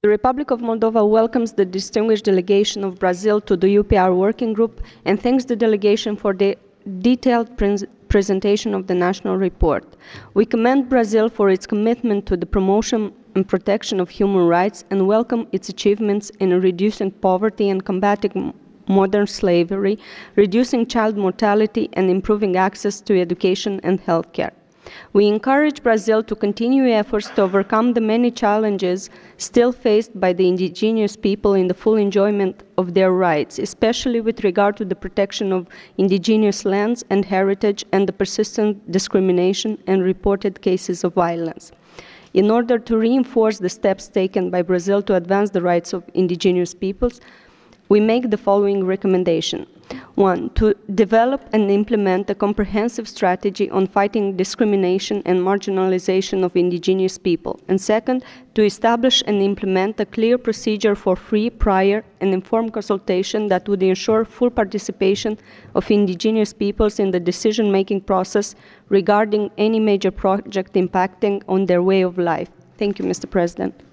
The Republic of Moldova welcomes the distinguished delegation of Brazil to the UPR Working Group and thanks the delegation for the detailed presentation of the national report. We commend Brazil for its commitment to the promotion and protection of human rights and welcome its achievements in reducing poverty and combating modern slavery, reducing child mortality, and improving access to education and healthcare. We encourage Brazil to continue efforts to overcome the many challenges still faced by the indigenous people in the full enjoyment of their rights, especially with regard to the protection of indigenous lands and heritage and the persistent discrimination and reported cases of violence. In order to reinforce the steps taken by Brazil to advance the rights of indigenous peoples, we make the following recommendation. 1. To develop and implement a comprehensive strategy on fighting discrimination and marginalization of indigenous people. And second, to establish and implement a clear procedure for free, prior, and informed consultation that would ensure full participation of indigenous peoples in the decision-making process regarding any major project impacting on their way of life. Thank you, Mr. President.